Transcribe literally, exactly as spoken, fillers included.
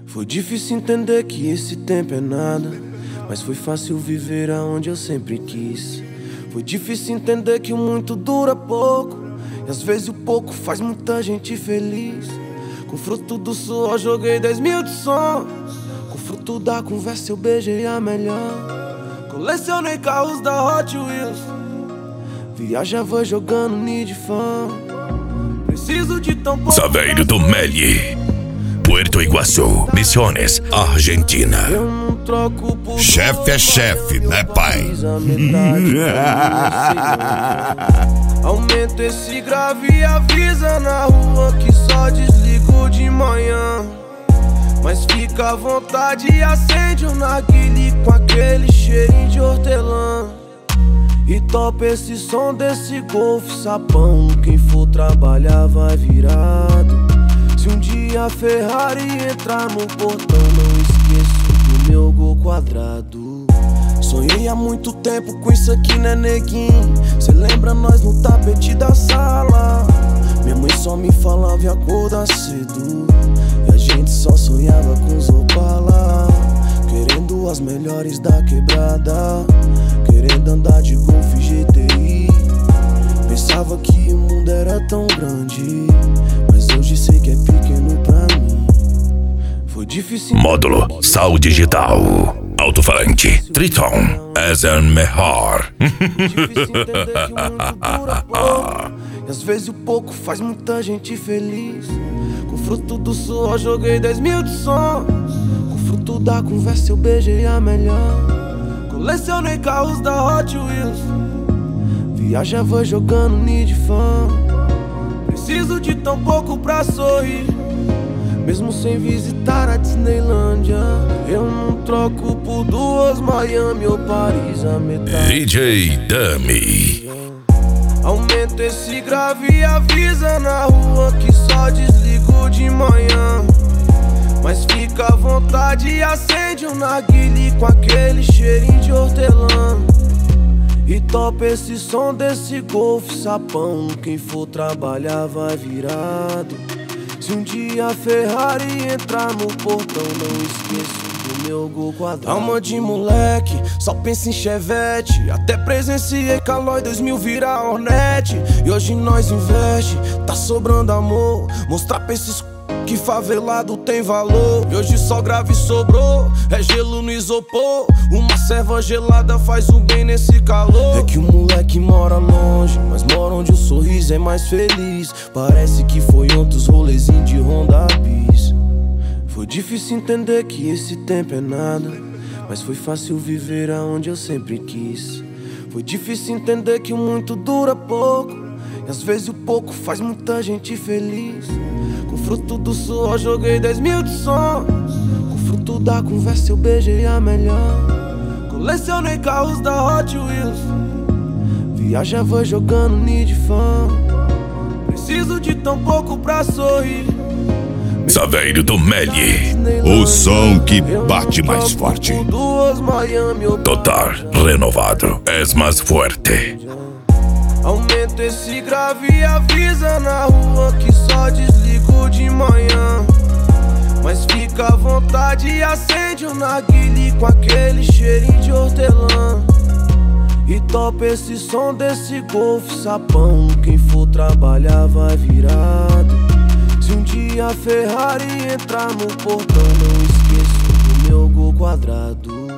Foi difícil entender que esse tempo é nada, mas foi fácil viver aonde eu sempre quis. Foi difícil entender que o muito dura pouco, e às vezes o pouco faz muita gente feliz. Com fruto do suor joguei dez mil de sonhos, com fruto da conversa eu beijei a melhor. Colecionei carros da Hot Wheels, viajava jogando Need Fan. Preciso de tão pouco. Saveiro do Meli, Puerto Iguaçu, Misiones, Argentina. Eu não troco por Chefe é chefe, né, pai? Aumenta esse grave e avisa na rua que só desligo de manhã. Mas fica à vontade e acende um narguile com aquele cheirinho de hortelã. E topa esse som desse Golf sapão. Quem for trabalhar vai virado. Se um dia a Ferrari entrar no portão, não esqueço do meu gol quadrado. Sonhei há muito tempo com isso aqui, né, neguinho? Cê lembra nós no tapete da sala? Minha mãe só me falava em acordar cedo, e a gente só sonhava com os Opala, querendo as melhores da quebrada, querendo andar de Golf G T I. Pensava que o mundo era tão grande, mas hoje sei que é pequeno pra mim. Foi difícil. Módulo Sal Digital, alto-falante Triton, és el mejor. E às vezes o pouco faz muita gente feliz. Com fruto do suor joguei dez mil de sonhos, com fruto da conversa eu beijei a melhor. Colecionei carros da Hot Wheels, viajava jogando Need Fan. Preciso de tão pouco pra sorrir, mesmo sem visitar a Disneylândia. Eu não troco por duas Miami ou Paris a metade. D J Dummy. Aumenta esse grave e avisa na rua que só desligo de manhã. Mas fica à vontade e acende um narguile com aquele cheirinho de hortelã. E topa esse som desse Golf sapão. Quem for trabalhar vai virado. Se um dia a Ferrari entrar no portão, não esqueço do meu gol quadrado. Alma de moleque, só pensa em Chevette. Até presenciei Calói dois mil virar Hornet. E hoje nós investe, tá sobrando amor. Mostrar pra esses que favelado tem valor. E hoje só grave sobrou, é gelo no isopor. Uma serva gelada faz um bem nesse calor. É que o moleque mora longe, mas mora onde o sorriso é mais feliz. Parece que foi ontem os rolezinhos de Honda Bis. Foi difícil entender que esse tempo é nada, mas foi fácil viver aonde eu sempre quis. Foi difícil entender que o muito dura pouco, e às vezes o pouco faz muita gente feliz. Com fruto do suor joguei dez mil de sonhos, com fruto da conversa eu beijei a melhor. Colecionei carros da Hot Wheels, viajava jogando Need Fan. Preciso de tão pouco pra sorrir. Saveiro do Meli, o som que bate mais forte. Total renovado, és mais forte. Aumenta esse grave e avisa na rua que só desligo de manhã. Mas fica à vontade e acende um narguile com aquele cheirinho de hortelã. E topa esse som desse Golf sapão. Quem for trabalhar vai virado. Se um dia a Ferrari entrar no portão, não esqueço do meu gol quadrado.